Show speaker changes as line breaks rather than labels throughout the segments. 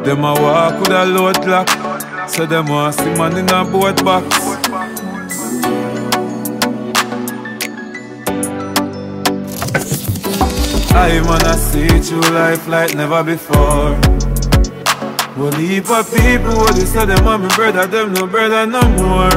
Them a walk with a load lock. So them want see man in a boat box. I wanna see through life like never before. One heap of people what they say them are my brother, them no brother no more.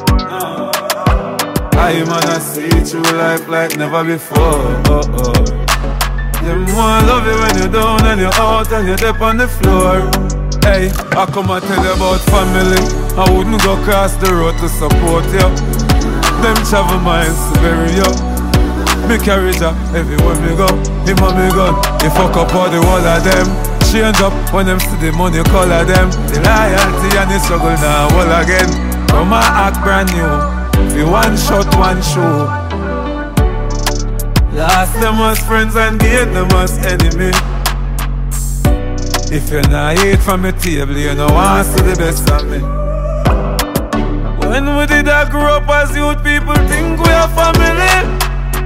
I wanna see through life like never before. Them want love you when you're down and you're out and you're deep on the floor. Hey, I come and tell you about family. I wouldn't go across the road to support you. Them travel miles to bury you. Me carry ya everywhere me go. Him and me gun, he fuck up all the whole of them. Change up when them see the money color them. The loyalty and the struggle now all again. Come and act brand new. Fi one shot, one show. Last them as friends and gain them as enemy. If you not eat from my table, you know want to see the best of me. When we did I grow up as youth, people think we are family.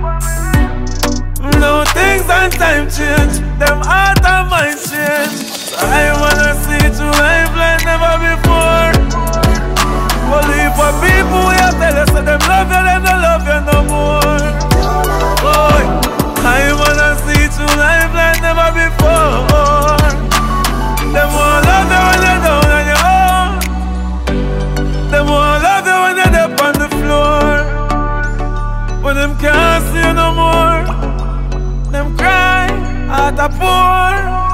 Now things and time change, them heart and mind change. So I wanna see through life like never before. Only for people we have tell us that them love you, them don't love you no more. Boy, I wanna see through life like never before. Them won't love you when you're down on your own. Them won't love you when you're up on the floor. When them can't see you no more. Them cry at a pour.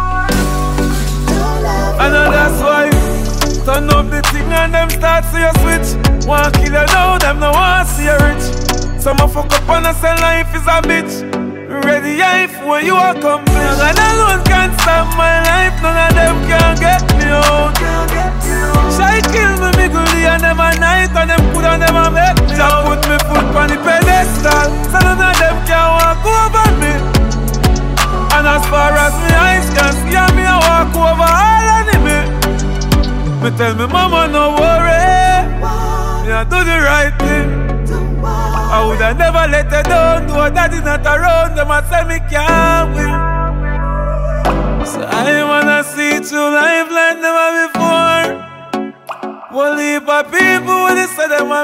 I know that's why turn up the thing and them start see you switch. Want kill you now, them no want see you rich. Some a fuck up and I say life is a bitch. Ready life when you are coming. And alone can't stop my life. None of them can get me out. Shy kill me goodie and never night. And them coulda never make me out. Put me foot on the pedestal. So none of them can walk over me. And as far as me eyes can see, me I walk over all enemy. Me tell me mama no worry, me I do the right thing. I woulda never let her down. No daddy not around, them a say me can't win. So I wanna see through life like never before. One heap of people when they say them